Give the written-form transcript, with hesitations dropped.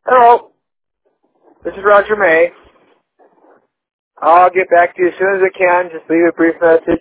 Hello, this is Roger May. I'll get back to you as soon as I can. Just leave a brief message.